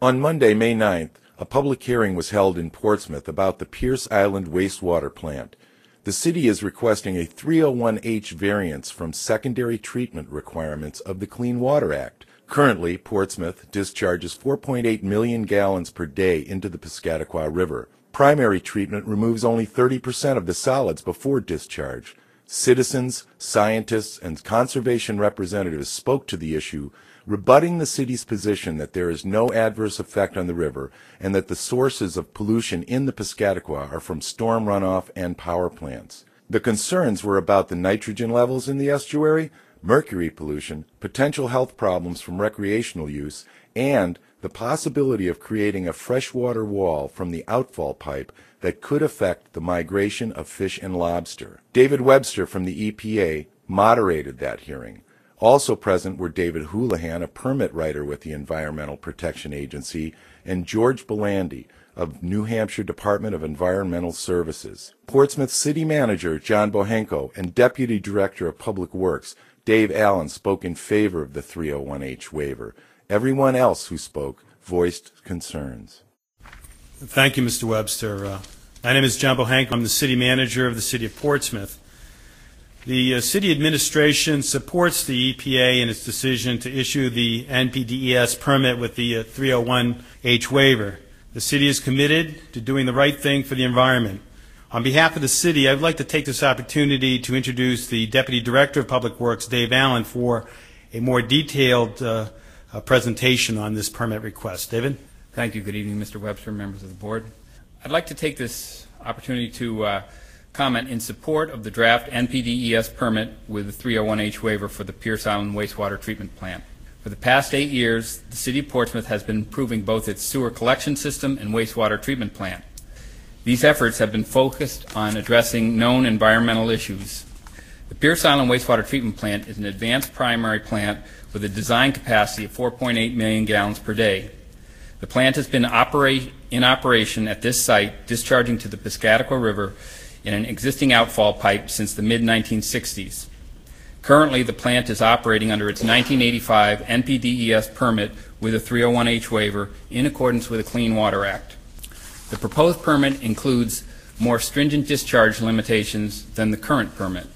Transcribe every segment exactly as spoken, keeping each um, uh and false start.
On Monday, May ninth, a public hearing was held in Portsmouth about the Pierce Island wastewater plant. The city is requesting a three oh one H variance from secondary treatment requirements of the Clean Water Act. Currently, Portsmouth discharges four point eight million gallons per day into the Piscataqua River. Primary treatment removes only thirty percent of the solids before discharge. Citizens, scientists, and conservation representatives spoke to the issue, rebutting the city's position that there is no adverse effect on the river and that the sources of pollution in the Piscataqua are from storm runoff and power plants. The concerns were about the nitrogen levels in the estuary, mercury pollution, potential health problems from recreational use, and the possibility of creating a freshwater wall from the outfall pipe that could affect the migration of fish and lobster. David Webster from the E P A moderated that hearing. Also present were David Houlihan, a permit writer with the Environmental Protection Agency, and George Belandi of New Hampshire Department of Environmental Services. Portsmouth City Manager John Bohenko and Deputy Director of Public Works Dave Allen spoke in favor of the three oh one H waiver. Everyone else who spoke voiced concerns. Thank you, Mister Webster. Uh, my name is John Bohenko. I'm the City Manager of the City of Portsmouth. The uh, City Administration supports the E P A in its decision to issue the N P D E S permit with the uh, three oh one H waiver. The City is committed to doing the right thing for the environment. On behalf of the City, I'd like to take this opportunity to introduce the Deputy Director of Public Works, Dave Allen, for a more detailed uh, uh, presentation on this permit request. David? Thank you. Good evening, Mister Webster, members of the Board. I'd like to take this opportunity to uh, comment in support of the draft N P D E S permit with the three oh one H waiver for the Pierce Island wastewater treatment plant. For the past eight years, the City of Portsmouth has been improving both its sewer collection system and wastewater treatment plant. These efforts have been focused on addressing known environmental issues. The Pierce Island wastewater treatment plant is an advanced primary plant with a design capacity of four point eight million gallons per day. The plant has been operate, in operation at this site, discharging to the Piscataqua River in an existing outfall pipe since the mid nineteen sixties. Currently, the plant is operating under its nineteen eighty-five N P D E S permit with a three oh one H waiver in accordance with the Clean Water Act. The proposed permit includes more stringent discharge limitations than the current permit.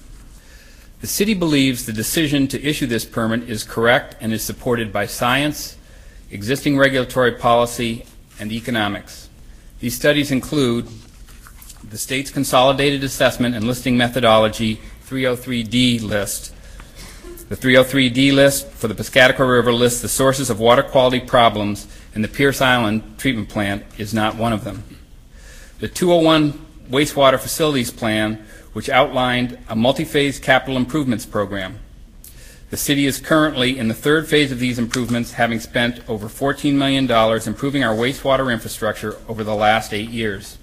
The City believes the decision to issue this permit is correct and is supported by science, existing regulatory policy, and economics. These studies include the state's Consolidated Assessment and Listing Methodology three oh three D list. The three oh three D list for the Piscataqua River lists the sources of water quality problems, and the Pierce Island treatment plant is not one of them. The two oh one Wastewater Facilities Plan, which outlined a multi-phase capital improvements program. The City is currently in the third phase of these improvements, having spent over fourteen million dollars improving our wastewater infrastructure over the last eight years.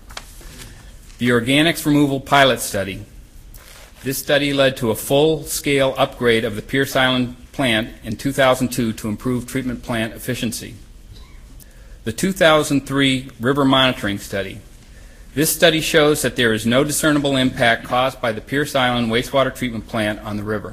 The Organics Removal Pilot Study. This study led to a full-scale upgrade of the Pierce Island plant in two thousand two to improve treatment plant efficiency. The two thousand three River Monitoring Study. This study shows that there is no discernible impact caused by the Pierce Island wastewater treatment plant on the river.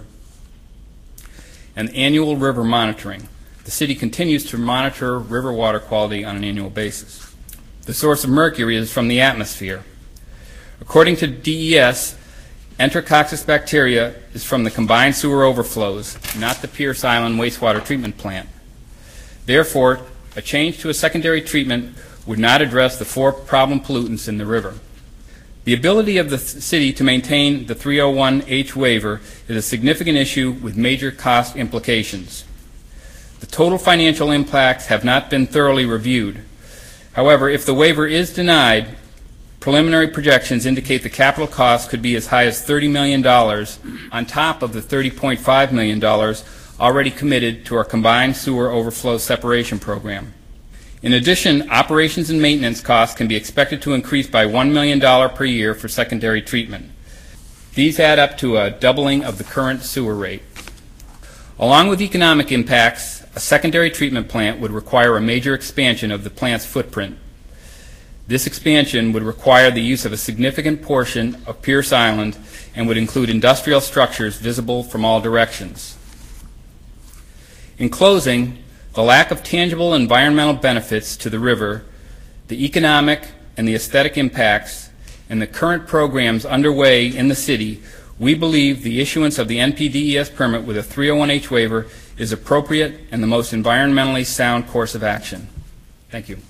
And annual river monitoring. The City continues to monitor river water quality on an annual basis. The source of mercury is from the atmosphere. According to D E S, Enterococcus bacteria is from the combined sewer overflows, not the Pierce Island wastewater treatment plant. Therefore, a change to a secondary treatment would not address the four problem pollutants in the river. The ability of the City to maintain the three oh one H waiver is a significant issue with major cost implications. The total financial impacts have not been thoroughly reviewed. However, if the waiver is denied, preliminary projections indicate the capital cost could be as high as thirty million dollars on top of the thirty point five million dollars already committed to our combined sewer overflow separation program. In addition, operations and maintenance costs can be expected to increase by one million dollars per year for secondary treatment. These add up to a doubling of the current sewer rate. Along with economic impacts, a secondary treatment plant would require a major expansion of the plant's footprint. This expansion would require the use of a significant portion of Pierce Island and would include industrial structures visible from all directions. In closing, The lack of tangible environmental benefits to the river, the economic and the aesthetic impacts, and the current programs underway in the city, we believe the issuance of the N P D E S permit with a three oh one H waiver is appropriate and the most environmentally sound course of action. Thank you.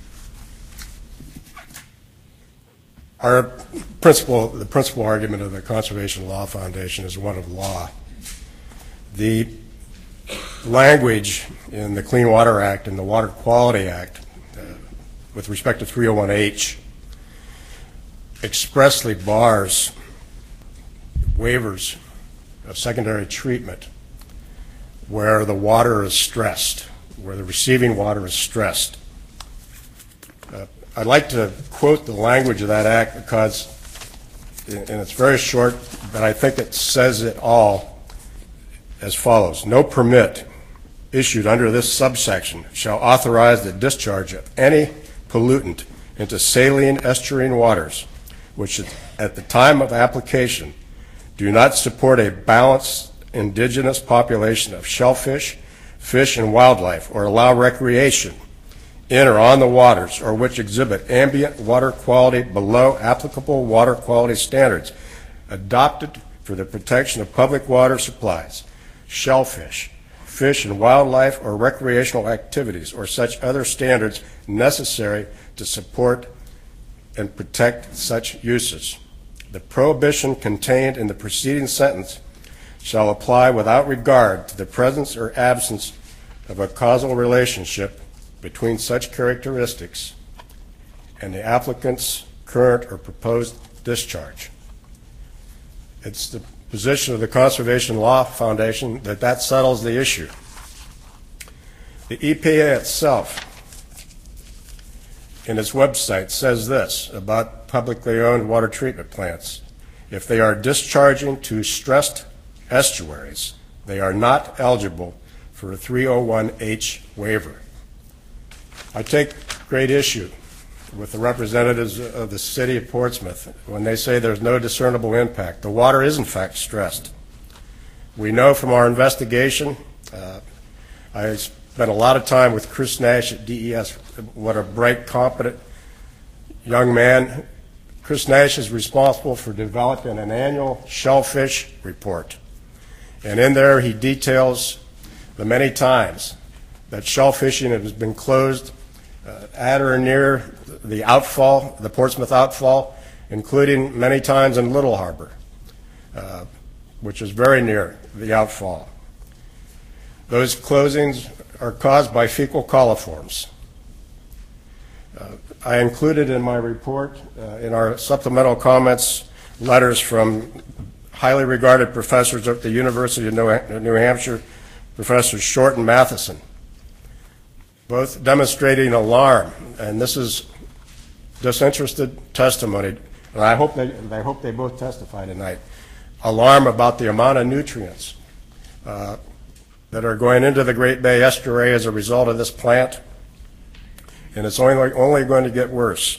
Our principal, the principal argument of the Conservation Law Foundation is one of law. The language in the Clean Water Act and the Water Quality Act uh, with respect to three oh one H expressly bars waivers of secondary treatment where the water is stressed, where the receiving water is stressed. Uh, I'd like to quote the language of that act because, and it's very short, but I think it says it all as follows. No permit issued under this subsection shall authorize the discharge of any pollutant into saline estuarine waters, which at the time of application do not support a balanced indigenous population of shellfish, fish, and wildlife, or allow recreation in or on the waters, or which exhibit ambient water quality below applicable water quality standards adopted for the protection of public water supplies, shellfish, fish and wildlife, or recreational activities, or such other standards necessary to support and protect such uses. The prohibition contained in the preceding sentence shall apply without regard to the presence or absence of a causal relationship between such characteristics and the applicant's current or proposed discharge. It's the position of the Conservation Law Foundation that that settles the issue. The E P A itself, in its website, says this about publicly owned water treatment plants. If they are discharging to stressed estuaries, they are not eligible for a three oh one H waiver. I take great issue with the representatives of the city of Portsmouth when they say there's no discernible impact. The water is in fact stressed. We know from our investigation, uh, I spent a lot of time with Chris Nash at D E S, what a bright, competent young man. Chris Nash is responsible for developing an annual shellfish report. And in there he details the many times that shellfishing has been closed uh, at or near the outfall, the Portsmouth outfall, including many times in Little Harbor, uh, which is very near the outfall. Those closings are caused by fecal coliforms. Uh, I included in my report, uh, in our supplemental comments, letters from highly regarded professors at the University of New Hampshire, Professors Short and Matheson, both demonstrating alarm, and this is disinterested testimony, and I hope they, I hope they both testify tonight, alarm about the amount of nutrients uh, that are going into the Great Bay Estuary as a result of this plant, and it's only, only going to get worse.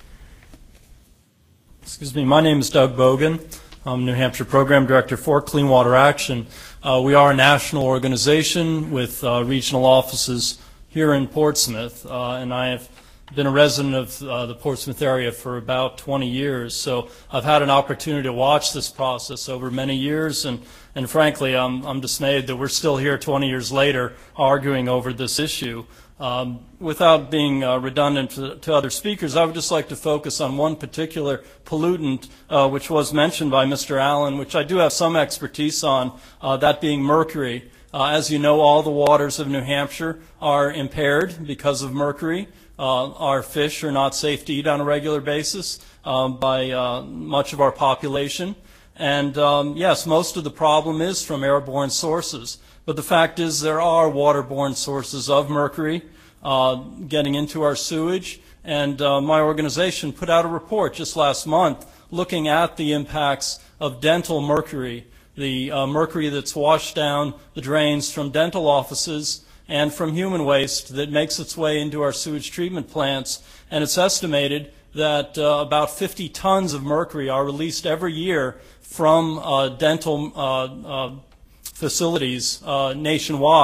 Excuse me, my name is Doug Bogan. I'm New Hampshire Program Director for Clean Water Action. Uh, we are a national organization with uh, regional offices here in Portsmouth, uh, and I have been a resident of uh, the Portsmouth area for about twenty years, so I've had an opportunity to watch this process over many years, and, and frankly, I'm, I'm dismayed that we're still here twenty years later arguing over this issue. Um, without being uh, redundant to, to other speakers, I would just like to focus on one particular pollutant, uh, which was mentioned by Mister Allen, which I do have some expertise on, uh, that being mercury. Uh, as you know, all the waters of New Hampshire are impaired because of mercury. Uh, our fish are not safe to eat on a regular basis um, by uh, much of our population. And um, yes, most of the problem is from airborne sources. But the fact is there are waterborne sources of mercury uh, getting into our sewage. And uh, my organization put out a report just last month looking at the impacts of dental mercury, the uh, mercury that's washed down the drains from dental offices and from human waste that makes its way into our sewage treatment plants. And it's estimated that uh, about fifty tons of mercury are released every year from uh, dental uh, uh, facilities uh, nationwide.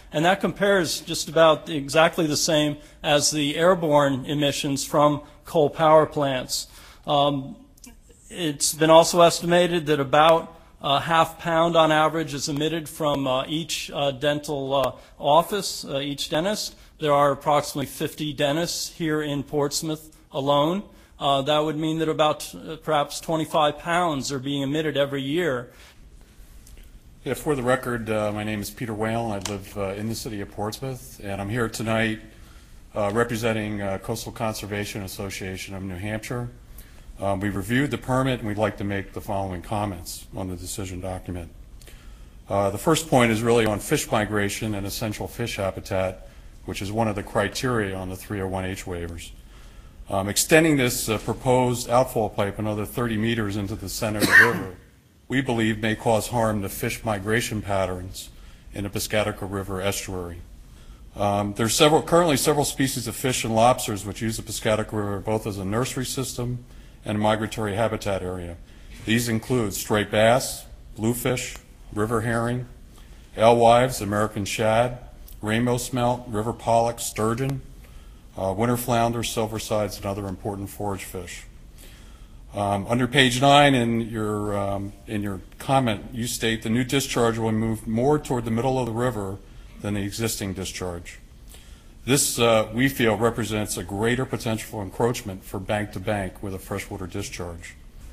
and that compares just about exactly the same as the airborne emissions from coal power plants. Um, it's been also estimated that about a half pound on average is emitted from uh, each uh, dental uh, office, uh, each dentist. There are approximately fifty dentists here in Portsmouth alone. Uh, that would mean that about uh, perhaps twenty-five pounds are being emitted every year. Yeah, for the record, uh, my name is Peter Whalen. I live uh, in the city of Portsmouth, and I'm here tonight uh, representing uh, Coastal Conservation Association of New Hampshire. Um, we reviewed the permit, and we'd like to make the following comments on the decision document. Uh, the first point is really on fish migration and essential fish habitat, which is one of the criteria on the three oh one H waivers. Um, extending this uh, proposed outfall pipe another thirty meters into the center of the river, we believe may cause harm to fish migration patterns in the Piscataqua River estuary. Um, there's several, currently several species of fish and lobsters which use the Piscataqua River both as a nursery system and a migratory habitat area. These include striped bass, bluefish, river herring, alewives, American shad, rainbow smelt, river pollock, sturgeon, uh, winter flounder, silver sides, and other important forage fish. Um, under page nine in your, um, in your comment, you state the new discharge will move more toward the middle of the river than the existing discharge. This, uh, we feel, represents a greater potential for encroachment for bank to bank with a freshwater discharge.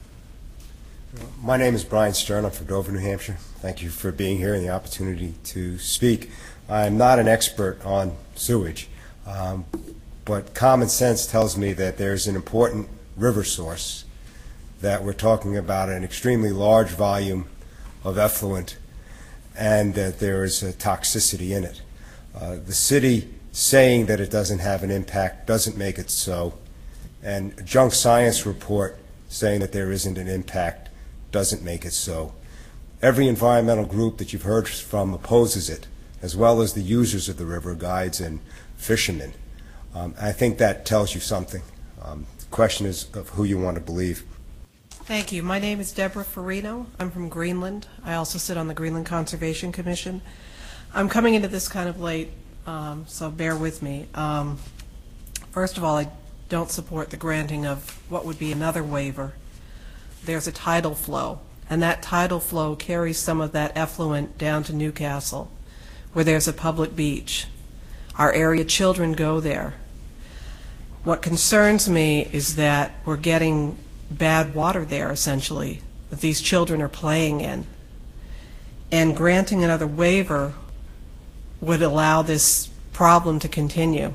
My name is Brian Stern. I'm from Dover, New Hampshire. Thank you for being here and the opportunity to speak. I'm not an expert on sewage, um, but common sense tells me that there's an important river source, that we're talking about an extremely large volume of effluent, and that there is a toxicity in it. Uh, the city saying that it doesn't have an impact doesn't make it so, and a junk science report saying that there isn't an impact doesn't make it so. Every environmental group that you've heard from opposes it, as well as the users of the river, guides and fishermen. Um, I think that tells you something. Um, the question is of who you want to believe. Thank you. My name is Deborah Farino. I'm from Greenland. I also sit on the Greenland Conservation Commission. I'm coming into this kind of late, um, so bear with me. Um, first of all, I don't support the granting of what would be another waiver. There's a tidal flow, and that tidal flow carries some of that effluent down to Newcastle, where there's a public beach. Our area children go there. What concerns me is that we're getting bad water there, essentially, that these children are playing in. And granting another waiver would allow this problem to continue.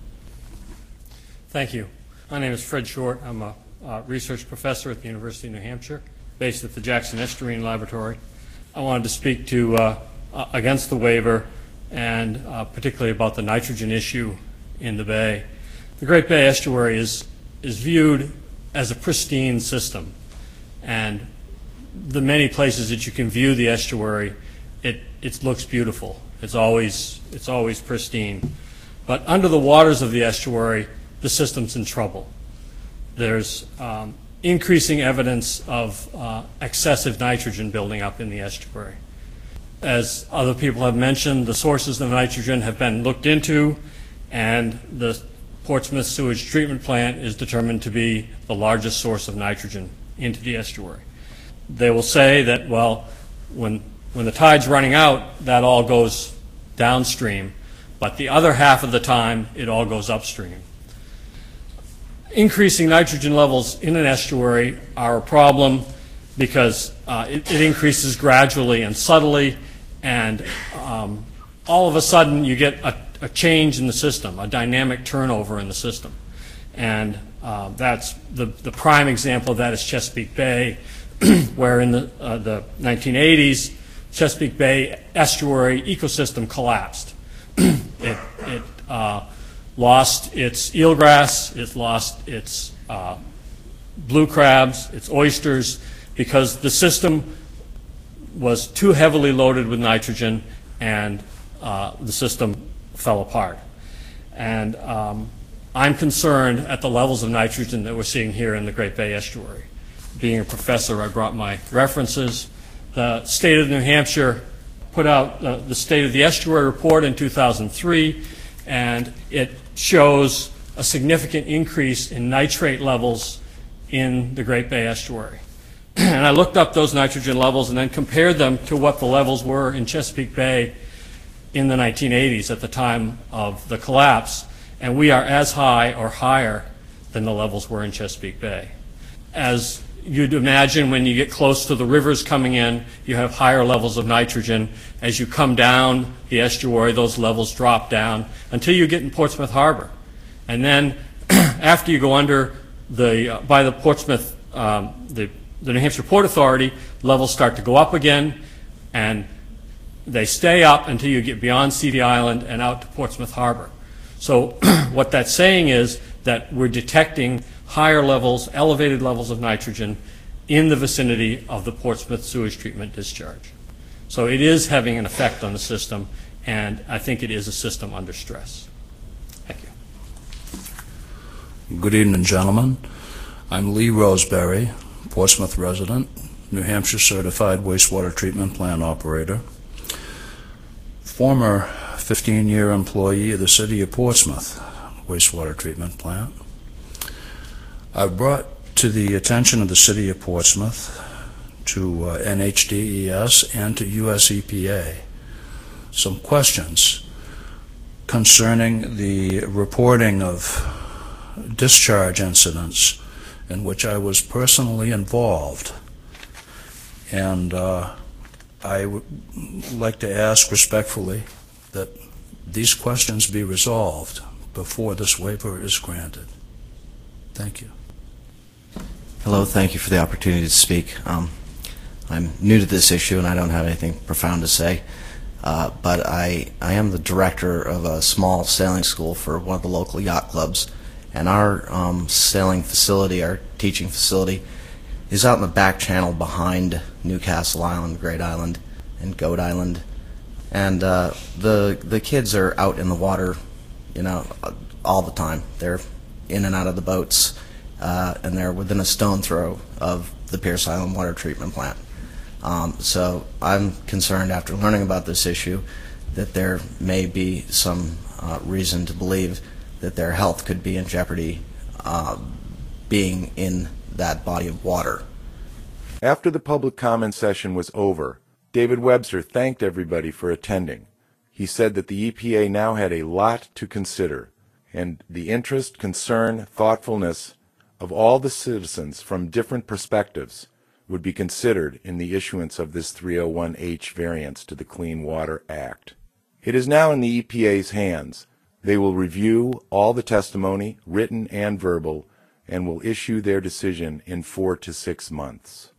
Thank you. My name is Fred Short. I'm a uh, research professor at the University of New Hampshire, based at the Jackson Estuarine Laboratory. I wanted to speak to uh, uh, against the waiver, and uh, particularly about the nitrogen issue in the bay. The Great Bay Estuary is, is viewed as a pristine system, and the many places that you can view the estuary, it, it looks beautiful. It's always, it's always pristine. But under the waters of the estuary, the system's in trouble. There's um, increasing evidence of uh, excessive nitrogen building up in the estuary. As other people have mentioned, the sources of nitrogen have been looked into, and the Portsmouth Sewage Treatment Plant is determined to be the largest source of nitrogen into the estuary. They will say that, well, when, when the tide's running out, that all goes downstream, but the other half of the time, it all goes upstream. Increasing nitrogen levels in an estuary are a problem because uh, it, it increases gradually and subtly, and um, all of a sudden you get a, a change in the system, a dynamic turnover in the system. And uh, that's the, the prime example of that is Chesapeake Bay, where in the, uh, the nineteen eighties, Chesapeake Bay estuary ecosystem collapsed. it it uh, lost its eelgrass, it lost its uh, blue crabs, its oysters, because the system was too heavily loaded with nitrogen, and uh, the system fell apart. And um, I'm concerned at the levels of nitrogen that we're seeing here in the Great Bay Estuary. Being a professor, I brought my references. The state of New Hampshire put out uh, the State of the Estuary report in two thousand three, and it shows a significant increase in nitrate levels in the Great Bay Estuary. And I looked up those nitrogen levels and then compared them to what the levels were in Chesapeake Bay in the nineteen eighties at the time of the collapse, and we are as high or higher than the levels were in Chesapeake Bay. As you'd imagine, when you get close to the rivers coming in, you have higher levels of nitrogen. As you come down the estuary, those levels drop down until you get in Portsmouth Harbor. And then after you go under the, uh, by the Portsmouth, um, the, the New Hampshire Port Authority, levels start to go up again, and they stay up until you get beyond Seedy Island and out to Portsmouth Harbor. So what that's saying is that we're detecting higher levels, elevated levels of nitrogen in the vicinity of the Portsmouth sewage treatment discharge. So it is having an effect on the system, and I think it is a system under stress. Thank you. Good evening, gentlemen. I'm Lee Roseberry, Portsmouth resident, New Hampshire certified wastewater treatment plant operator, former fifteen-year employee of the City of Portsmouth wastewater treatment plant. I've brought to the attention of the City of Portsmouth, to uh, N H D E S, and to U S E P A some questions concerning the reporting of discharge incidents in which I was personally involved. And uh, I would like to ask respectfully that these questions be resolved before this waiver is granted. Thank you. Hello, thank you for the opportunity to speak. Um, I'm new to this issue and I don't have anything profound to say, uh, but I, I am the director of a small sailing school for one of the local yacht clubs, and our um, sailing facility, our teaching facility, is out in the back channel behind Newcastle Island, Great Island, and Goat Island. And uh, the, the kids are out in the water, you know, all the time. They're in and out of the boats. Uh, and they're within a stone throw of the Pierce Island water treatment plant. Um, so I'm concerned, after learning about this issue, that there may be some uh, reason to believe that their health could be in jeopardy uh, being in that body of water. After the public comment session was over, David Webster thanked everybody for attending. He said that the E P A now had a lot to consider, and the interest, concern, thoughtfulness of all the citizens from different perspectives would be considered in the issuance of this three oh one H variance to the Clean Water Act. It is now in the E P A's hands. They will review all the testimony, written and verbal, and will issue their decision in four to six months.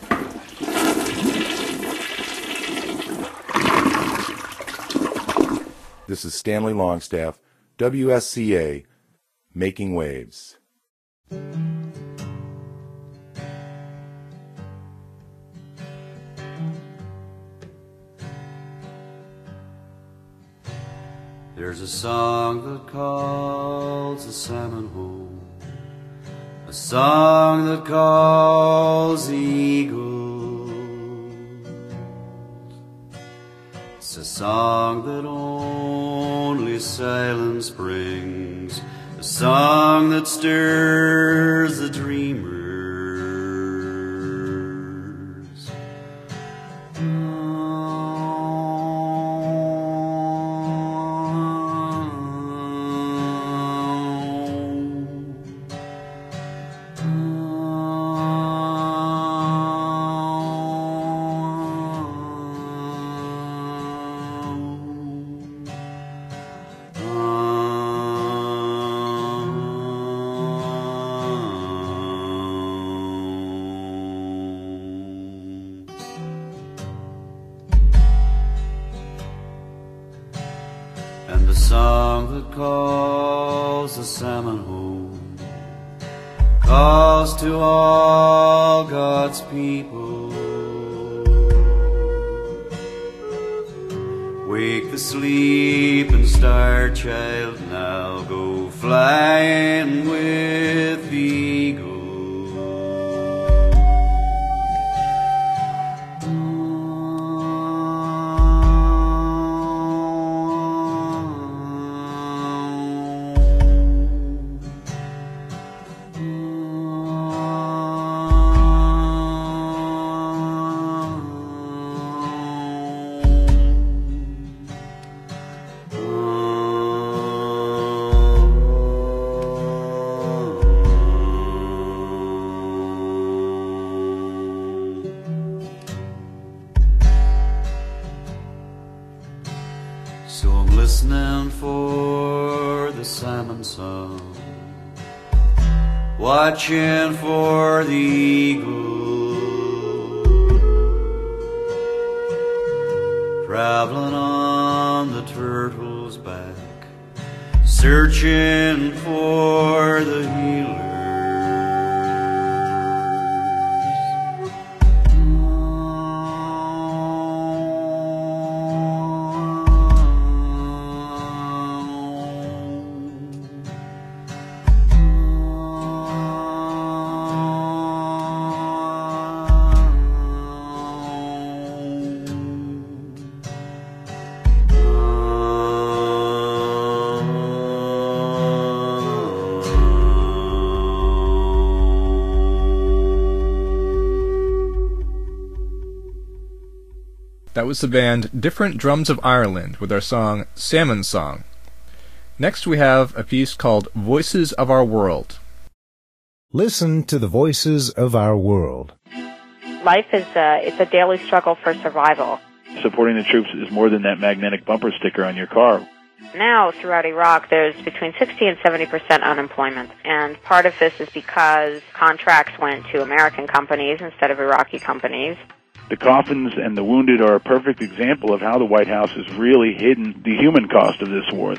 This is Stanley Longstaff, W S C A, Making Waves. There's a song that calls the salmon home, a song that calls the eagle. It's a song that only silence brings, a song that stirs the dreamers. And the song that calls the salmon home calls to all God's people. Wake the sleeping star child now, go flying with the eagle. swan song, watching for the eagle, traveling on the turtle's back, searching for the healer. That was the band Different Drums of Ireland with our song Salmon Song. Next we have a piece called Voices of Our World. Listen to the voices of our world. Life is a, it's a daily struggle for survival. Supporting the troops is more than that magnetic bumper sticker on your car. Now, throughout Iraq, there's between sixty and seventy percent unemployment. And part of this is because contracts went to American companies instead of Iraqi companies. The coffins and the wounded are a perfect example of how the White House has really hidden the human cost of this war.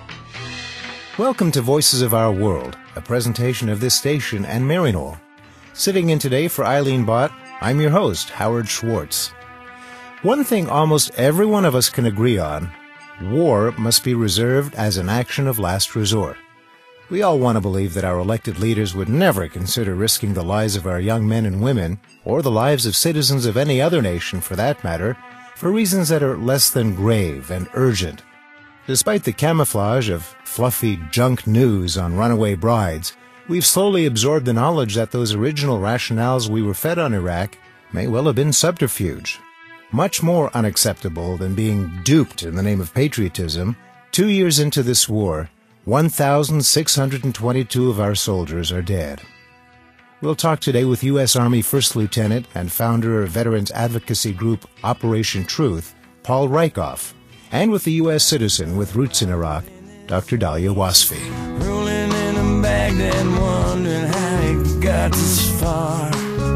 Welcome to Voices of Our World, a presentation of this station and Maryknoll. Sitting in today for Eileen Bott, I'm your host, Howard Schwartz. One thing almost every one of us can agree on, war must be reserved as an action of last resort. We all want to believe that our elected leaders would never consider risking the lives of our young men and women, or the lives of citizens of any other nation for that matter, for reasons that are less than grave and urgent. Despite the camouflage of fluffy junk news on runaway brides, we've slowly absorbed the knowledge that those original rationales we were fed on Iraq may well have been subterfuge. Much more unacceptable than being duped in the name of patriotism, two years into this war, one thousand six hundred twenty-two of our soldiers are dead. We'll talk today with U S Army First Lieutenant and founder of veterans advocacy group Operation Truth, Paul Rieckhoff, and with the U S citizen with roots in Iraq, Doctor Dalia Wasfi. Rolling in a Baghdad, wondering how it got this far.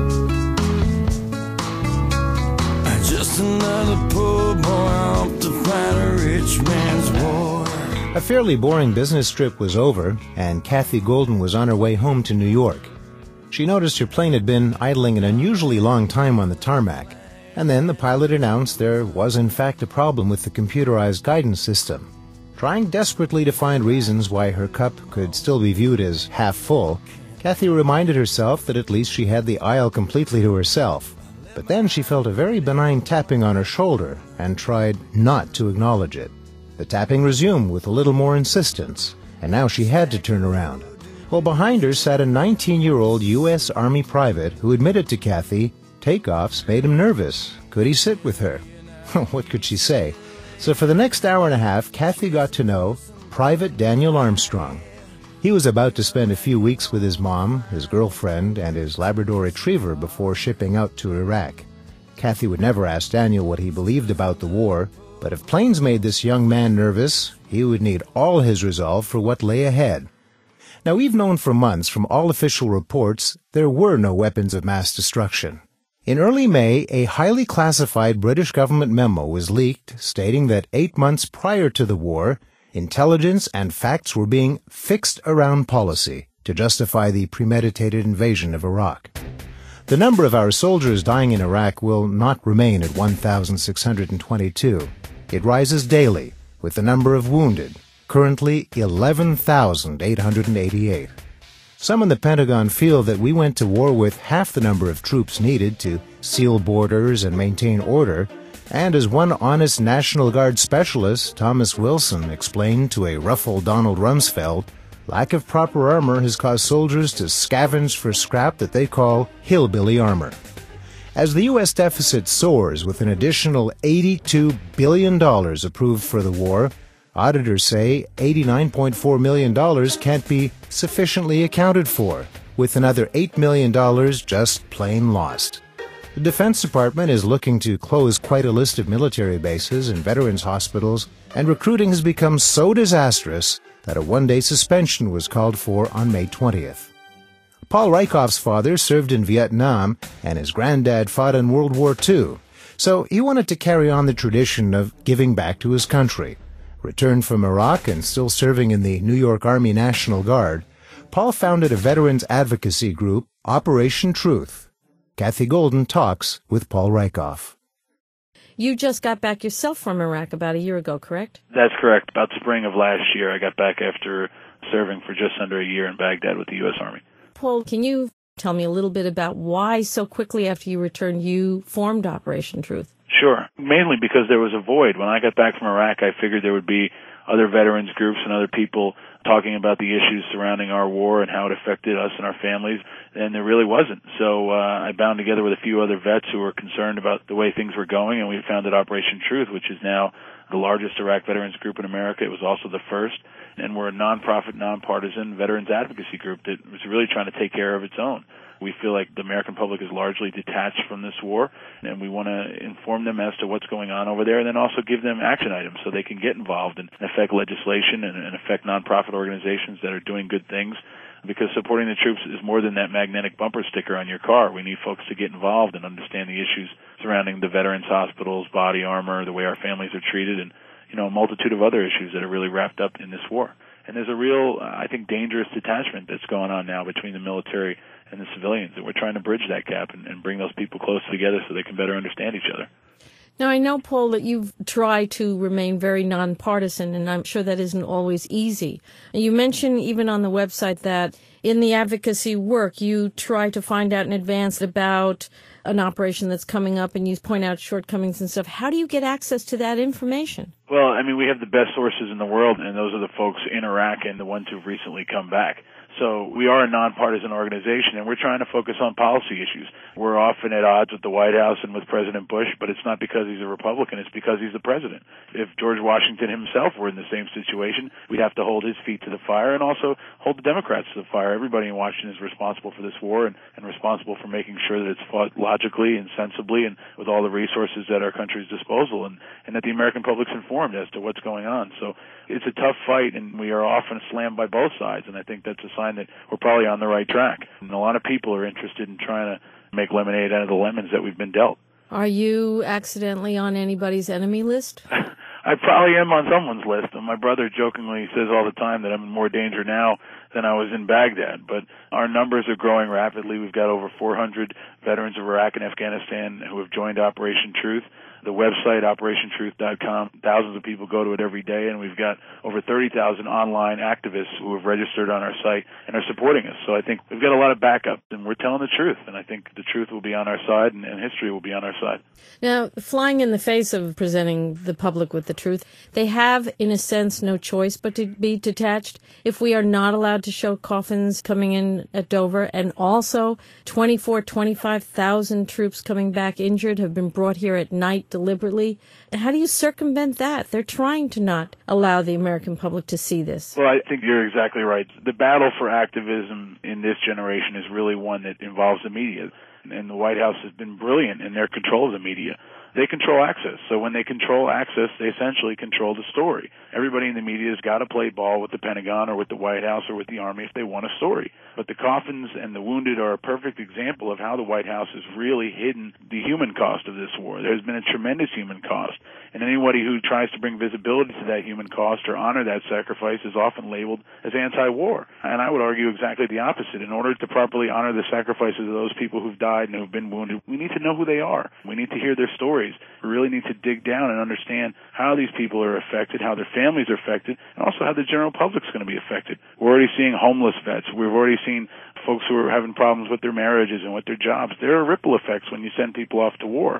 Just another poor boy off to fight a rich man's war. A fairly boring business trip was over, and Kathy Golden was on her way home to New York. She noticed her plane had been idling an unusually long time on the tarmac, and then the pilot announced there was in fact a problem with the computerized guidance system. Trying desperately to find reasons why her cup could still be viewed as half full, Kathy reminded herself that at least she had the aisle completely to herself. But then she felt a very benign tapping on her shoulder and tried not to acknowledge it. The tapping resumed with a little more insistence, and now she had to turn around. Well, behind her sat a nineteen-year-old U S Army private who admitted to Kathy takeoffs made him nervous. Could he sit with her? What could she say? So for the next hour and a half, Kathy got to know Private Daniel Armstrong. He was about to spend a few weeks with his mom, his girlfriend, and his Labrador Retriever before shipping out to Iraq. Kathy would never ask Daniel what he believed about the war, but if planes made this young man nervous, he would need all his resolve for what lay ahead. Now, we've known for months from all official reports there were no weapons of mass destruction. In early May, a highly classified British government memo was leaked stating that eight months prior to the war, intelligence and facts were being fixed around policy to justify the premeditated invasion of Iraq. The number of our soldiers dying in Iraq will not remain at one thousand six hundred twenty-two. It rises daily, with the number of wounded, currently eleven thousand eight hundred eighty-eight. Some in the Pentagon feel that we went to war with half the number of troops needed to seal borders and maintain order, and as one honest National Guard specialist, Thomas Wilson, explained to a ruffled Donald Rumsfeld, lack of proper armor has caused soldiers to scavenge for scrap that they call hillbilly armor. As the U S deficit soars with an additional eighty-two billion dollars approved for the war, auditors say eighty-nine point four million dollars can't be sufficiently accounted for, with another eight million dollars just plain lost. The Defense Department is looking to close quite a list of military bases and veterans hospitals, and recruiting has become so disastrous that a one-day suspension was called for on May twentieth. Paul Rykoff's father served in Vietnam, and his granddad fought in World War Two, so he wanted to carry on the tradition of giving back to his country. Returned from Iraq and still serving in the New York Army National Guard, Paul founded a veterans advocacy group, Operation Truth. Kathy Golden talks with Paul Rykoff. You just got back yourself from Iraq about a year ago, correct? That's correct. About spring of last year, I got back after serving for just under a year in Baghdad with the U S Army. Paul, can you tell me a little bit about why so quickly after you returned you formed Operation Truth? Sure. Mainly because there was a void. When I got back from Iraq, I figured there would be other veterans groups and other people talking about the issues surrounding our war and how it affected us and our families, and there really wasn't. So uh, I bound together with a few other vets who were concerned about the way things were going, and we founded Operation Truth, which is now the largest Iraq veterans group in America. It was also the first, and we're a nonprofit, nonpartisan veterans advocacy group that was really trying to take care of its own. We feel like the American public is largely detached from this war, and we want to inform them as to what's going on over there, and then also give them action items so they can get involved and affect legislation and, and affect nonprofit organizations that are doing good things. Because supporting the troops is more than that magnetic bumper sticker on your car. We need folks to get involved and understand the issues surrounding the veterans hospitals, body armor, the way our families are treated, and you know, a multitude of other issues that are really wrapped up in this war. And there's a real, uh, I think, dangerous detachment that's going on now between the military and the civilians, and we're trying to bridge that gap and, and bring those people closer together so they can better understand each other. Now, I know, Paul, that you've tried to remain very nonpartisan, and I'm sure that isn't always easy. You mentioned even on the website that in the advocacy work, you try to find out in advance about an operation that's coming up, and you point out shortcomings and stuff. How do you get access to that information? Well, I mean, we have the best sources in the world, and those are the folks in Iraq and the ones who've recently come back. So we are a nonpartisan organization, and we're trying to focus on policy issues. We're often at odds with the White House and with President Bush, but it's not because he's a Republican. It's because he's the president. If George Washington himself were in the same situation, we'd have to hold his feet to the fire and also hold the Democrats to the fire. Everybody in Washington is responsible for this war and, and responsible for making sure that it's fought logically and sensibly and with all the resources at our country's disposal, and, and that the American public's informed as to what's going on. So it's a tough fight, and we are often slammed by both sides, and I think that's a sign that we're probably on the right track. And a lot of people are interested in trying to make lemonade out of the lemons that we've been dealt. Are you accidentally on anybody's enemy list? I probably am on someone's list, and my brother jokingly says all the time that I'm in more danger now than I was in Baghdad. But our numbers are growing rapidly. We've got over four hundred veterans of Iraq and Afghanistan who have joined Operation Truth. The website, operation truth dot com, thousands of people go to it every day, and we've got over thirty thousand online activists who have registered on our site and are supporting us. So I think we've got a lot of backup, and we're telling the truth, and I think the truth will be on our side, and, and history will be on our side. Now, flying in the face of presenting the public with the truth, they have, in a sense, no choice but to be detached. If we are not allowed to show coffins coming in at Dover, and also twenty-four, twenty-five thousand troops coming back injured have been brought here at night deliberately. How do you circumvent that? They're trying to not allow the American public to see this. Well, I think you're exactly right. The battle for activism in this generation is really one that involves the media, and the White House has been brilliant in their control of the media. They control access. So when they control access, they essentially control the story. Everybody in the media has got to play ball with the Pentagon or with the White House or with the Army if they want a story. But the coffins and the wounded are a perfect example of how the White House has really hidden the human cost of this war. There's been a tremendous human cost. And anybody who tries to bring visibility to that human cost or honor that sacrifice is often labeled as anti-war. And I would argue exactly the opposite. In order to properly honor the sacrifices of those people who've died and who've been wounded, we need to know who they are. We need to hear their stories. We really need to dig down and understand how these people are affected, how their families are affected, and also how the general public's going to be affected. We're already seeing homeless vets. We've already seen folks who are having problems with their marriages and with their jobs. There are ripple effects when you send people off to war.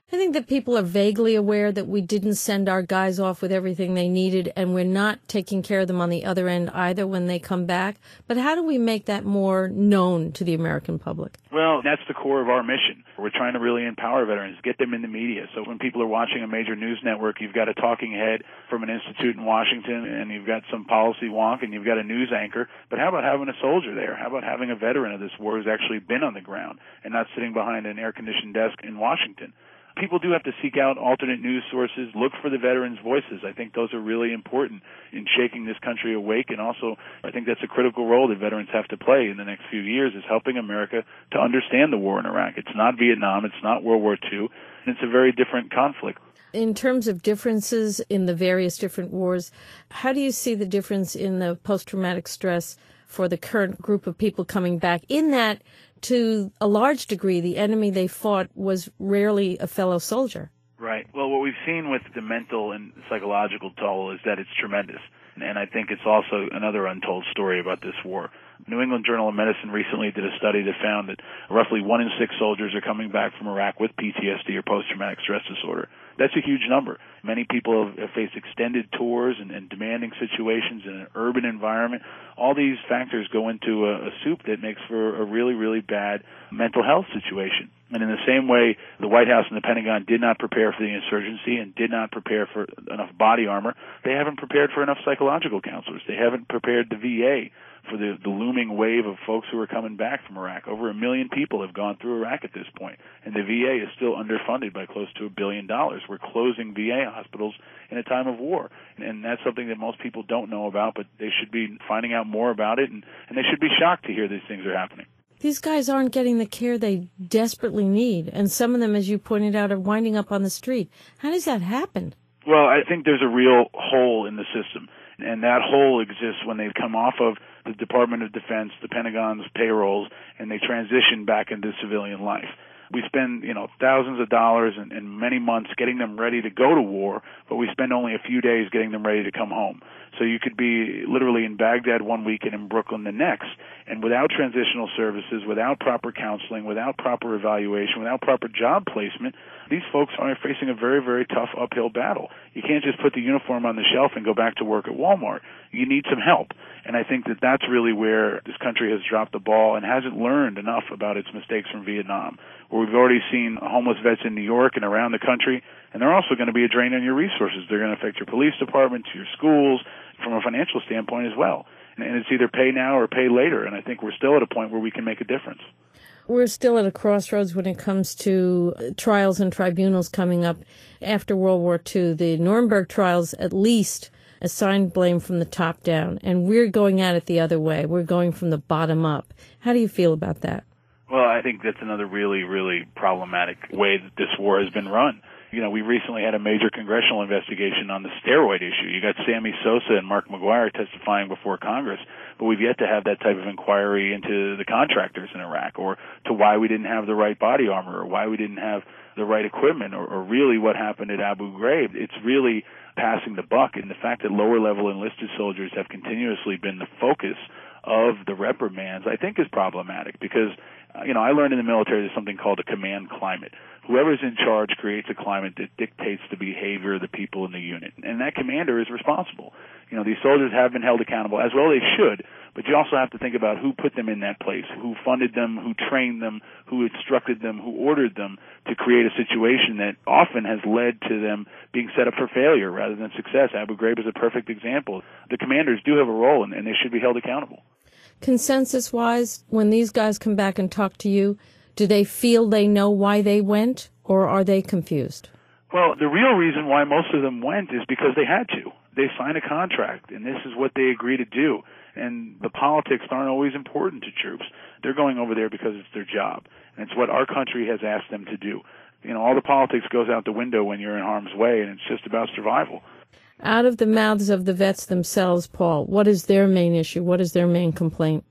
I think that people are vaguely aware that we didn't send our guys off with everything they needed, and we're not taking care of them on the other end either when they come back. But how do we make that more known to the American public? Well, that's the core of our mission. We're trying to really empower veterans, get them in the media. So when people are watching a major news network, you've got a talking head from an institute in Washington, and you've got some policy wonk, and you've got a news anchor. But how about having a soldier there? How about having a veteran of this war who's actually been on the ground and not sitting behind an air-conditioned desk in Washington? People do have to seek out alternate news sources, look for the veterans' voices. I think those are really important in shaking this country awake, and also I think that's a critical role that veterans have to play in the next few years, is helping America to understand the war in Iraq. It's not Vietnam, it's not World War Two, and it's a very different conflict. In terms of differences in the various different wars, how do you see the difference in the post-traumatic stress for the current group of people coming back, in that to a large degree, the enemy they fought was rarely a fellow soldier? Right. Well, what we've seen with the mental and psychological toll is that it's tremendous. And I think it's also another untold story about this war. New England Journal of Medicine recently did a study that found that roughly one in six soldiers are coming back from Iraq with P T S D or post-traumatic stress disorder. That's a huge number. Many people have faced extended tours and, and demanding situations in an urban environment. All these factors go into a, a soup that makes for a really, really bad mental health situation. And in the same way, the White House and the Pentagon did not prepare for the insurgency and did not prepare for enough body armor, they haven't prepared for enough psychological counselors. They haven't prepared the V A for the, the looming wave of folks who are coming back from Iraq. Over a million people have gone through Iraq at this point, and the V A is still underfunded by close to a billion dollars. We're closing V A hospitals in a time of war, and that's something that most people don't know about, but they should be finding out more about it, and, and they should be shocked to hear these things are happening. These guys aren't getting the care they desperately need, and some of them, as you pointed out, are winding up on the street. How does that happen? Well, I think there's a real hole in the system, and that hole exists when they come off of the Department of Defense, the Pentagon's payrolls, and they transition back into civilian life. We spend, you know, thousands of dollars and, and many months getting them ready to go to war, but we spend only a few days getting them ready to come home. So you could be literally in Baghdad one week and in Brooklyn the next. And without transitional services, without proper counseling, without proper evaluation, without proper job placement, these folks are facing a very, very tough uphill battle. You can't just put the uniform on the shelf and go back to work at Walmart. You need some help. And I think that that's really where this country has dropped the ball and hasn't learned enough about its mistakes from Vietnam, where we've already seen homeless vets in New York and around the country, and they're also going to be a drain on your resources. They're going to affect your police department, your schools, from a financial standpoint as well. And it's either pay now or pay later, and I think we're still at a point where we can make a difference. We're still at a crossroads when it comes to trials and tribunals coming up after World War Two. The Nuremberg trials at least assigned blame from the top down, and we're going at it the other way. We're going from the bottom up. How do you feel about that? Well, I think that's another really, really problematic way that this war has been run. You know, we recently had a major congressional investigation on the steroid issue. You got Sammy Sosa and Mark McGuire testifying before Congress, but we've yet to have that type of inquiry into the contractors in Iraq, or to why we didn't have the right body armor, or why we didn't have the right equipment, or, or really what happened at Abu Ghraib. It's really passing the buck, and the fact that lower-level enlisted soldiers have continuously been the focus of the reprimands, I think, is problematic because, uh, you know, I learned in the military there's something called a command climate. Whoever's in charge creates a climate that dictates the behavior of the people in the unit, and that commander is responsible. You know, these soldiers have been held accountable, as well they should, but you also have to think about who put them in that place, who funded them, who trained them, who instructed them, who ordered them to create a situation that often has led to them being set up for failure rather than success. Abu Ghraib is a perfect example. The commanders do have a role, and, and they should be held accountable. Consensus-wise, when these guys come back and talk to you, do they feel they know why they went, or are they confused? Well, the real reason why most of them went is because they had to. They signed a contract, and this is what they agree to do. And the politics aren't always important to troops. They're going over there because it's their job, and it's what our country has asked them to do. You know, all the politics goes out the window when you're in harm's way, and it's just about survival. Out of the mouths of the vets themselves, Paul, what is their main issue? What is their main complaint?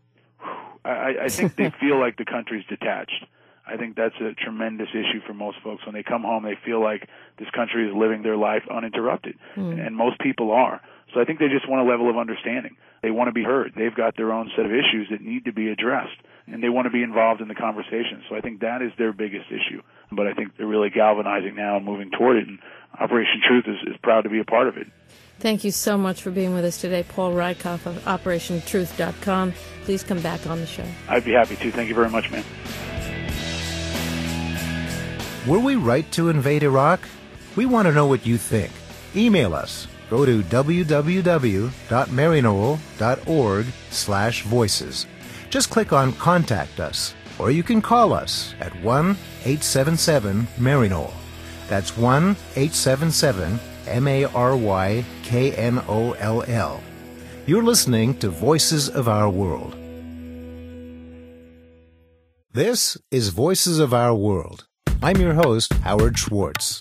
I, I think they feel like the country's detached. I think that's a tremendous issue for most folks. When they come home, they feel like this country is living their life uninterrupted, mm. and most people are. So I think they just want a level of understanding. They want to be heard. They've got their own set of issues that need to be addressed, and they want to be involved in the conversation. So I think that is their biggest issue. But I think they're really galvanizing now and moving toward it, and Operation Truth is, is proud to be a part of it. Thank you so much for being with us today, Paul Rieckhoff of Operation Truth dot com. Please come back on the show. I'd be happy to. Thank you very much, man. Were we right to invade Iraq? We want to know what you think. Email us. Go to w w w dot maryknoll dot org slash voices. Just click on Contact Us, or you can call us at one eight seven seven Maryknoll. That's one eight seven seven M A R Y K N O L L. You're listening to Voices of Our World. This is Voices of Our World. I'm your host, Howard Schwartz.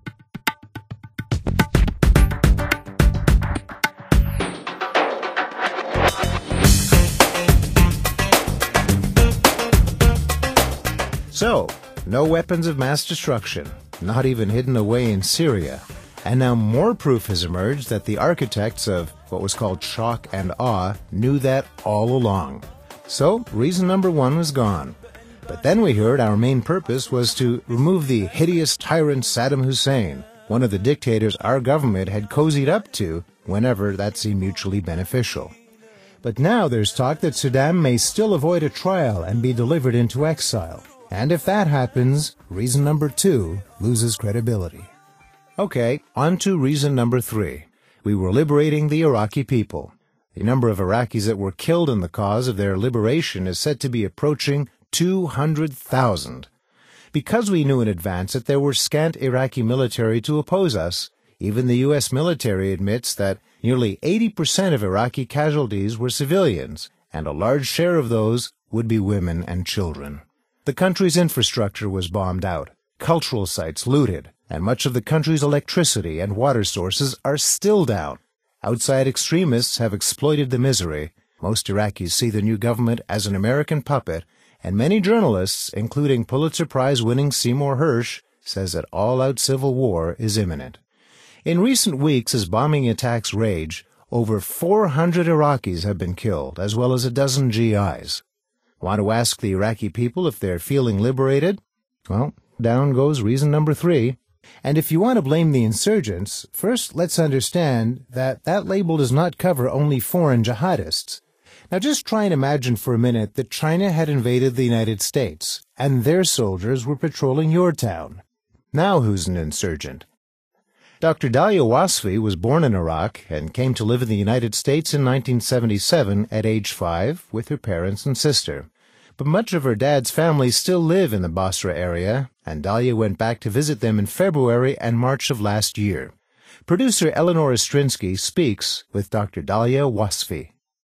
So, no weapons of mass destruction, not even hidden away in Syria. And now more proof has emerged that the architects of what was called shock and awe knew that all along. So, reason number one was gone. But then we heard our main purpose was to remove the hideous tyrant Saddam Hussein, one of the dictators our government had cozied up to whenever that seemed mutually beneficial. But now there's talk that Saddam may still avoid a trial and be delivered into exile. And if that happens, reason number two loses credibility. Okay, on to reason number three. We were liberating the Iraqi people. The number of Iraqis that were killed in the cause of their liberation is said to be approaching two hundred thousand. Because we knew in advance that there were scant Iraqi military to oppose us, even the U S military admits that nearly eighty percent of Iraqi casualties were civilians, and a large share of those would be women and children. The country's infrastructure was bombed out, cultural sites looted, and much of the country's electricity and water sources are still down. Outside extremists have exploited the misery. Most Iraqis see the new government as an American puppet, and many journalists, including Pulitzer Prize-winning Seymour Hersh, says that all-out civil war is imminent. In recent weeks, as bombing attacks rage, over four hundred Iraqis have been killed, as well as a dozen G Is. Want to ask the Iraqi people if they're feeling liberated? Well, down goes reason number three. And if you want to blame the insurgents, first let's understand that that label does not cover only foreign jihadists. Now just try and imagine for a minute that China had invaded the United States, and their soldiers were patrolling your town. Now who's an insurgent? Doctor Dalia Wasfi was born in Iraq and came to live in the United States in nineteen seventy-seven at age five with her parents and sister. But much of her dad's family still live in the Basra area, and Dalia went back to visit them in February and March of last year. Producer Eleanor Ostrinsky speaks with Doctor Dalia Wasfi.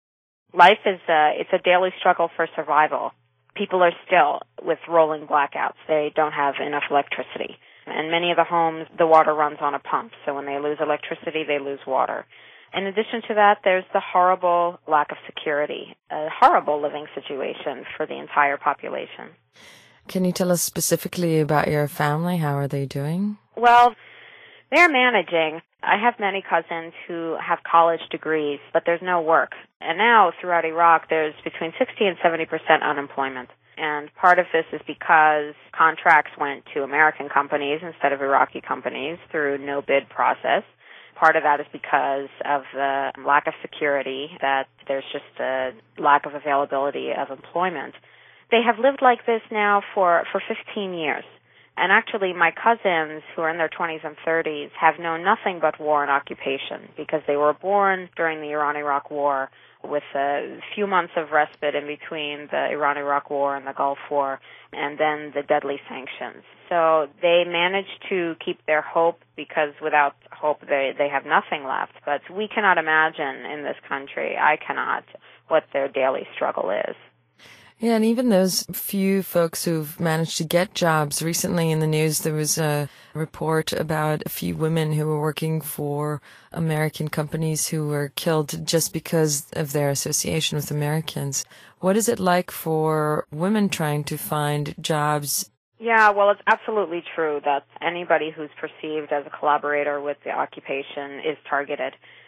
Life is a, it's a daily struggle for survival. People are still with rolling blackouts. They don't have enough electricity. And many of the homes, the water runs on a pump. So when they lose electricity, they lose water. In addition to that, there's the horrible lack of security, a horrible living situation for the entire population. Can you tell us specifically about your family? How are they doing? Well, they're managing. I have many cousins who have college degrees, but there's no work. And now, throughout Iraq, there's between sixty and seventy percent unemployment. And part of this is because contracts went to American companies instead of Iraqi companies through no-bid process. Part of that is because of the lack of security, that there's just a lack of availability of employment. They have lived like this now for, for fifteen years. And actually, my cousins, who are in their twenties and thirties, have known nothing but war and occupation because they were born during the Iran-Iraq War with a few months of respite in between the Iran-Iraq War and the Gulf War, and then the deadly sanctions. So they managed to keep their hope because without hope they, they have nothing left. But we cannot imagine in this country, I cannot, what their daily struggle is. Yeah, and even those few folks who've managed to get jobs. Recently in the news, there was a report about a few women who were working for American companies who were killed just because of their association with Americans. What is it like for women trying to find jobs? Yeah, well, it's absolutely true that anybody who's perceived as a collaborator with the occupation is targeted.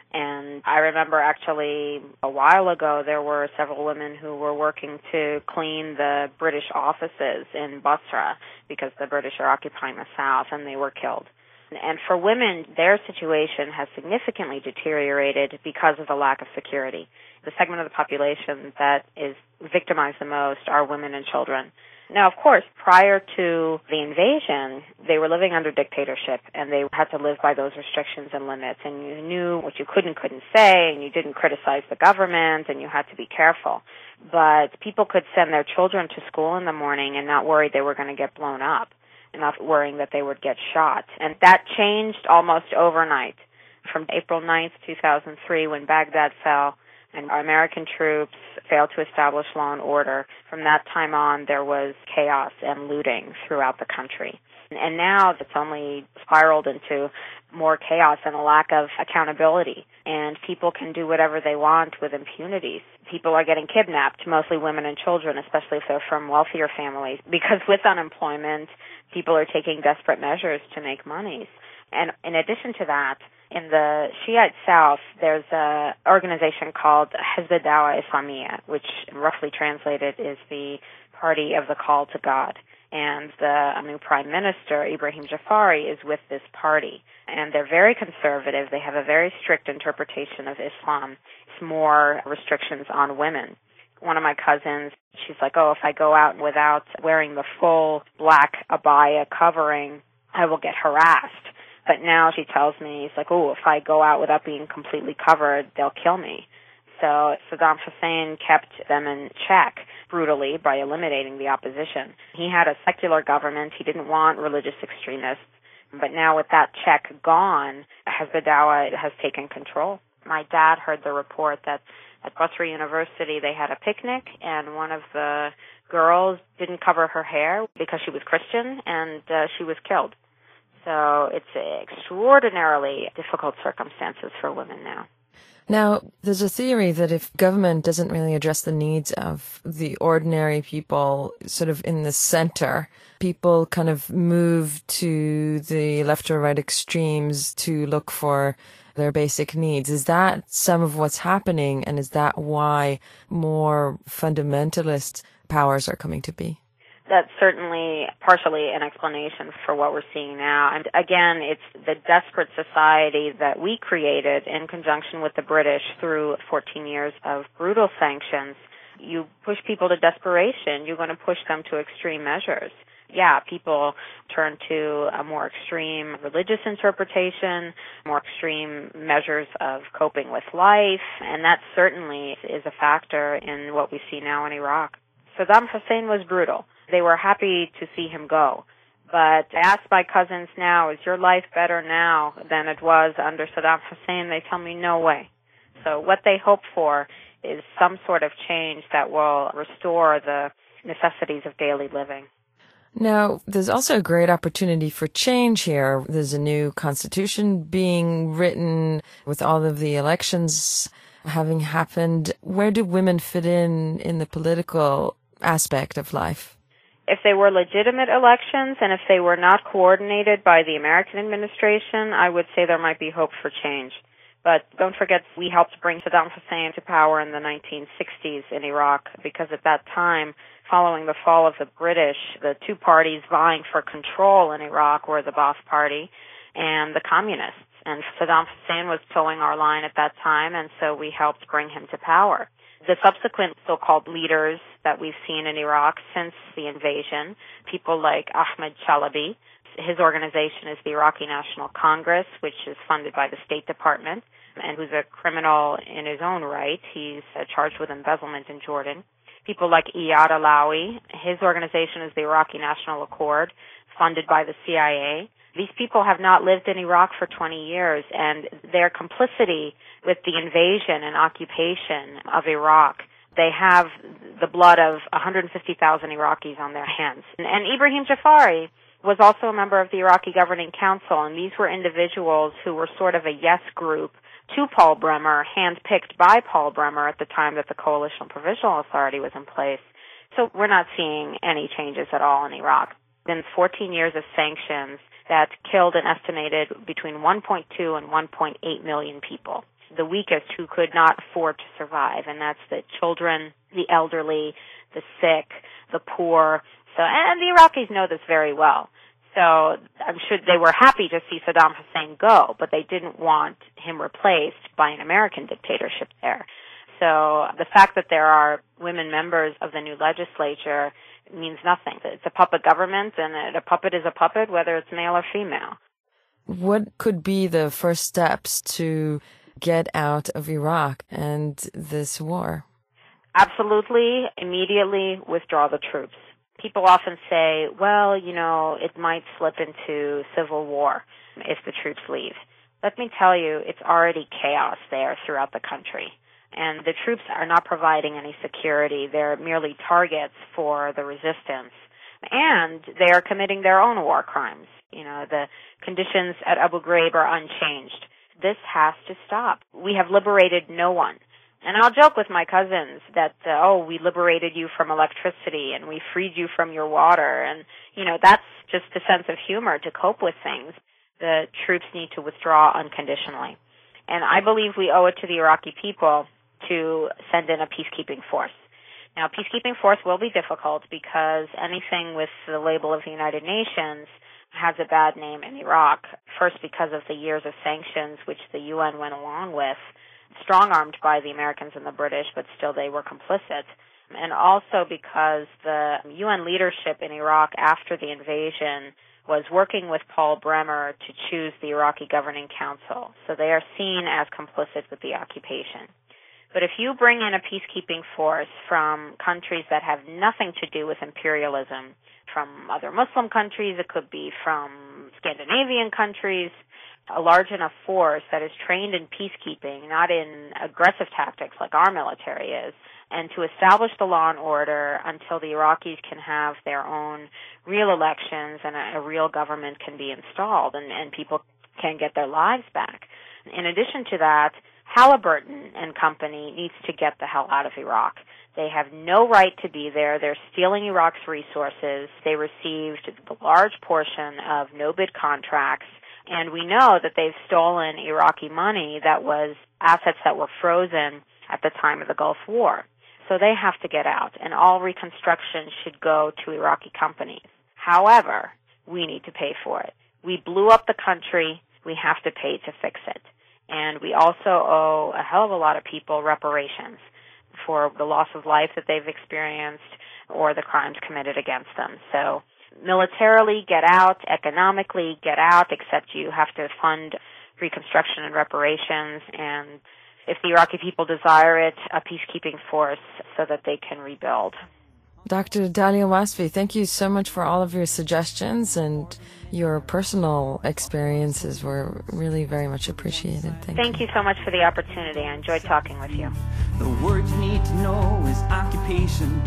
And I remember actually a while ago there were several women who were working to clean the British offices in Basra because the British are occupying the south, and they were killed. And for women, their situation has significantly deteriorated because of the lack of security. The segment of the population that is victimized the most are women and children. Now, of course, prior to the invasion, they were living under dictatorship, and they had to live by those restrictions and limits, and you knew what you could and couldn't say, and you didn't criticize the government, and you had to be careful. But people could send their children to school in the morning and not worry they were going to get blown up, and not worrying that they would get shot. And that changed almost overnight. From April ninth, two thousand three, when Baghdad fell, and our American troops failed to establish law and order. From that time on, there was chaos and looting throughout the country. And now it's only spiraled into more chaos and a lack of accountability. And people can do whatever they want with impunity. People are getting kidnapped, mostly women and children, especially if they're from wealthier families. Because with unemployment, people are taking desperate measures to make money. And in addition to that, in the Shiite South, there's an organization called Hizb Dawah Islamiyah, which roughly translated is the Party of the Call to God. And the new Prime Minister, Ibrahim Jafari, is with this party. And they're very conservative. They have a very strict interpretation of Islam. It's more restrictions on women. One of my cousins, she's like, oh, if I go out without wearing the full black abaya covering, I will get harassed. But now she tells me, it's like, oh, if I go out without being completely covered, they'll kill me. So Saddam Hussein kept them in check brutally by eliminating the opposition. He had a secular government. He didn't want religious extremists. But now with that check gone, Hizb Dawah has taken control. My dad heard the report that at Basra University they had a picnic, and one of the girls didn't cover her hair because she was Christian, and uh, she was killed. So it's extraordinarily difficult circumstances for women now. Now, there's a theory that if government doesn't really address the needs of the ordinary people sort of in the center, people kind of move to the left or right extremes to look for their basic needs. Is that some of what's happening, and is that why more fundamentalist powers are coming to be? That's certainly partially an explanation for what we're seeing now. And again, it's the desperate society that we created in conjunction with the British through fourteen years of brutal sanctions. You push people to desperation, you're going to push them to extreme measures. Yeah, people turn to a more extreme religious interpretation, more extreme measures of coping with life, and that certainly is a factor in what we see now in Iraq. Saddam Hussein was brutal. They were happy to see him go. But I ask my cousins now, is your life better now than it was under Saddam Hussein? They tell me no way. So what they hope for is some sort of change that will restore the necessities of daily living. Now, there's also a great opportunity for change here. There's a new constitution being written with all of the elections having happened. Where do women fit in in the political aspect of life? If they were legitimate elections and if they were not coordinated by the American administration, I would say there might be hope for change. But don't forget, we helped bring Saddam Hussein to power in the nineteen sixties in Iraq, because at that time, following the fall of the British, the two parties vying for control in Iraq were the Ba'ath Party and the Communists. And Saddam Hussein was towing our line at that time, and so we helped bring him to power. The subsequent so-called leaders that we've seen in Iraq since the invasion, people like Ahmed Chalabi, his organization is the Iraqi National Congress, which is funded by the State Department, and who's a criminal in his own right. He's uh, charged with embezzlement in Jordan. People like Iyad Alawi, his organization is the Iraqi National Accord, funded by the C I A. These people have not lived in Iraq for twenty years, and their complicity with the invasion and occupation of Iraq, they have the blood of one hundred fifty thousand Iraqis on their hands. And, and Ibrahim Jafari was also a member of the Iraqi Governing Council, and these were individuals who were sort of a yes group to Paul Bremer, handpicked by Paul Bremer at the time that the Coalition Provisional Authority was in place. So we're not seeing any changes at all in Iraq. Been fourteen years of sanctions that killed an estimated between one point two and one point eight million people. the weakest who could not afford to survive, and that's the children, the elderly, the sick, the poor. So, and the Iraqis know this very well. So I'm sure they were happy to see Saddam Hussein go, but they didn't want him replaced by an American dictatorship there. So the fact that there are women members of the new legislature means nothing. It's a puppet government, and a puppet is a puppet, whether it's male or female. What could be the first steps to get out of Iraq and this war? Absolutely, immediately withdraw the troops. People often say, well, you know, it might slip into civil war if the troops leave. Let me tell you, it's already chaos there throughout the country. And the troops are not providing any security. They're merely targets for the resistance. And they are committing their own war crimes. You know, the conditions at Abu Ghraib are unchanged. This has to stop. We have liberated no one. And I'll joke with my cousins that, uh, oh, we liberated you from electricity and we freed you from your water. And, you know, that's just a sense of humor to cope with things. The troops need to withdraw unconditionally. And I believe we owe it to the Iraqi people to send in a peacekeeping force. Now, peacekeeping force will be difficult because anything with the label of the United Nations has a bad name in Iraq, first because of the years of sanctions which the U N went along with, strong-armed by the Americans and the British, but still they were complicit, and also because the U N leadership in Iraq after the invasion was working with Paul Bremer to choose the Iraqi Governing Council. So they are seen as complicit with the occupation. But if you bring in a peacekeeping force from countries that have nothing to do with imperialism, from other Muslim countries, it could be from Scandinavian countries, a large enough force that is trained in peacekeeping, not in aggressive tactics like our military is, and to establish the law and order until the Iraqis can have their own real elections and a, a real government can be installed and, and people can get their lives back. In addition to that, Halliburton and company needs to get the hell out of Iraq. They have no right to be there. They're stealing Iraq's resources. They received a large portion of no-bid contracts. And we know that they've stolen Iraqi money that was assets that were frozen at the time of the Gulf War. So they have to get out, and all reconstruction should go to Iraqi companies. However, we need to pay for it. We blew up the country. We have to pay to fix it. And we also owe a hell of a lot of people reparations for the loss of life that they've experienced or the crimes committed against them. So militarily, get out. Economically, get out, except you have to fund reconstruction and reparations. And if the Iraqi people desire it, a peacekeeping force so that they can rebuild. Doctor Dalia Wasfi, thank you so much for all of your suggestions, and your personal experiences were really very much appreciated. Thank, Thank you. you so much for the opportunity. I enjoyed talking with you. The word you need to know is occupation,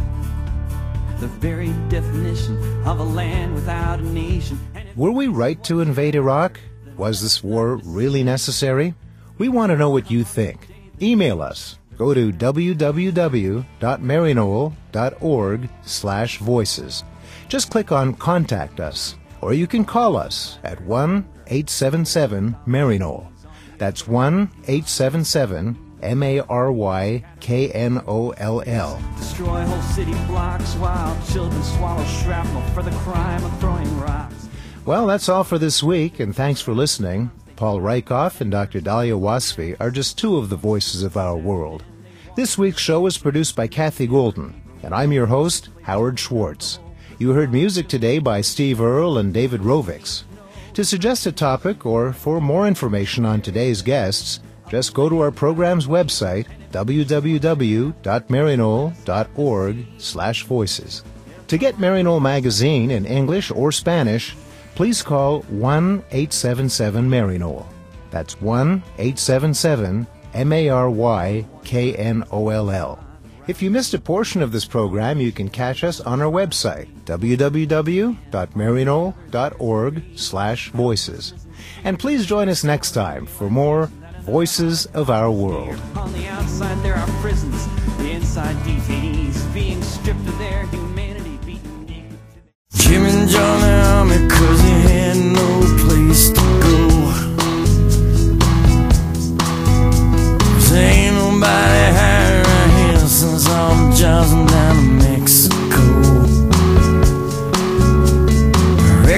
the very definition of a land without a nation. Were we right to invade Iraq? Was this war really necessary? We want to know what you think. Email us. Go to w w w dot maryknoll dot org slash voices. Just click on Contact Us, or you can call us at one eight seven seven Maryknoll. That's one eight seven seven M A R Y K N O L L. Destroy whole city blocks while children swallow shrapnel for the crime of throwing rocks. Well, that's all for this week, and thanks for listening. Paul Rykoff and Doctor Dalia Wasfi are just two of the voices of our world. This week's show was produced by Kathy Golden, and I'm your host, Howard Schwartz. You heard music today by Steve Earle and David Rovix. To suggest a topic or for more information on today's guests, just go to our program's website, w w w dot maryknoll dot org slash voices. To get Maryknoll Magazine in English or Spanish, please call one eight seven seven Maryknoll. That's one eight seven seven M A R Y K N O L L. If you missed a portion of this program, you can catch us on our website, w w w dot maryknoll dot org slash voices. And please join us next time for more Voices of Our World. On the outside there are prisons, the inside detainees being stripped of their humanity, beaten naked. Jim and John out because he had no place to go.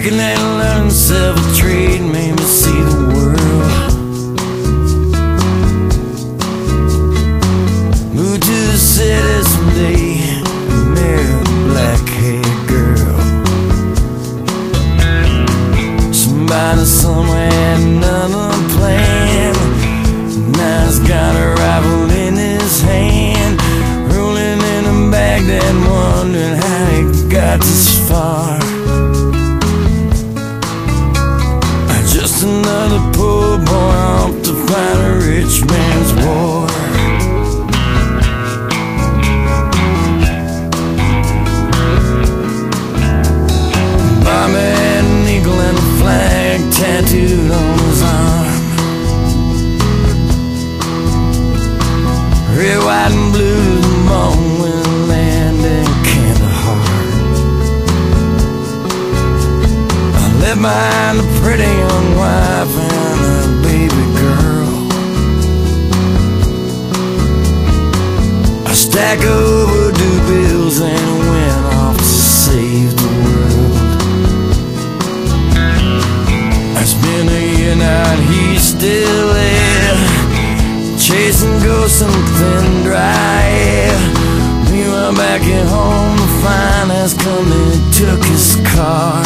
Second hand learning self-trade made me see the world. Moved to the city someday, married a black-haired girl. Somebody somewhere had another plan. Now he's got a rifle in his hand, rolling in a Baghdad, wondering how he got this far. Just another poor boy off to fight a rich man's war. Bobby had an eagle and a flag tattooed on his arm. Red, white, and blue, the bone will land in Kandahar. I left behind a pretty young wife and a baby girl. I stack overdue bills and went off to save the world. It's been a year now and he's still there, chasing ghosts in thin dry air. Meanwhile back at home the finance company took his car.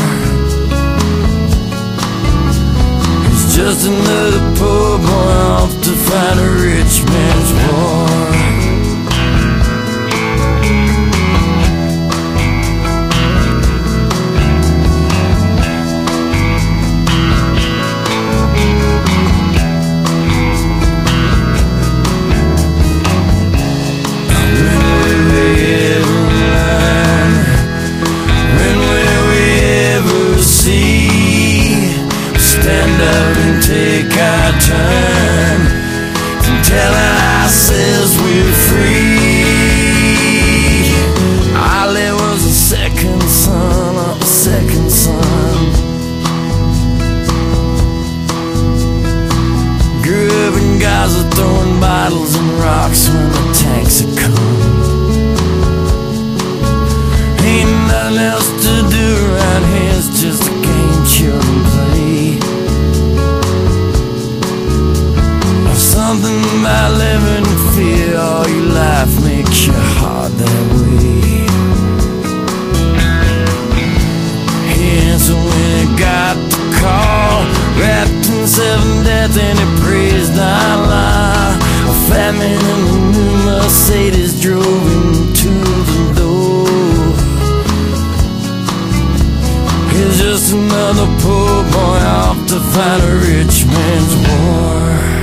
He's just another poor boy off to fight a rich man's war. Stand up and take our turn and tell ourselves we're free. Ali was the second son of the second son. Grew up in Gaza throwing bottles and rocks when the tanks had come. Ain't nothing else to do around here, it's just a game children play. Something about living in fear all your life makes your heart that way. He answered when he got the call, wrapped himself in death and he praised Allah. A fat man in a new Mercedes drove him to the door. He's just another poor boy off to fight a rich man's war.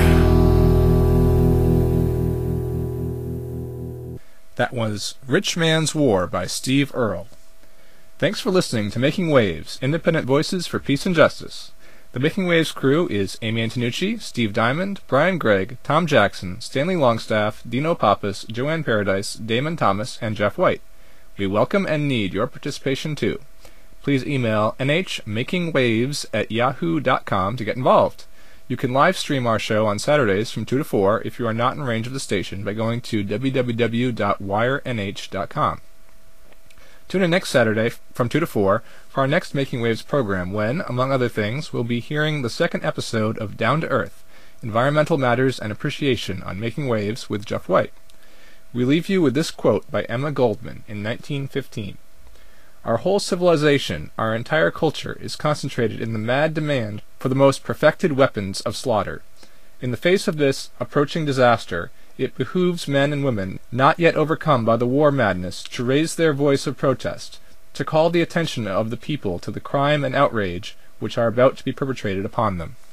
That was Rich Man's War by Steve Earle. Thanks for listening to Making Waves, Independent Voices for Peace and Justice. The Making Waves crew is Amy Antonucci, Steve Diamond, Brian Gregg, Tom Jackson, Stanley Longstaff, Dino Pappas, Joanne Paradise, Damon Thomas, and Jeff White. We welcome and need your participation too. Please email n h making waves at yahoo dot com to get involved. You can live stream our show on Saturdays from two to four if you are not in range of the station by going to w w w dot wire n h dot com. Tune in next Saturday from two to four for our next Making Waves program when, among other things, we'll be hearing the second episode of Down to Earth, Environmental Matters and Appreciation on Making Waves with Jeff White. We leave you with this quote by Emma Goldman in nineteen fifteen. Our whole civilization, our entire culture, is concentrated in the mad demand for the most perfected weapons of slaughter. In the face of this approaching disaster, it behooves men and women, not yet overcome by the war madness, to raise their voice of protest, to call the attention of the people to the crime and outrage which are about to be perpetrated upon them.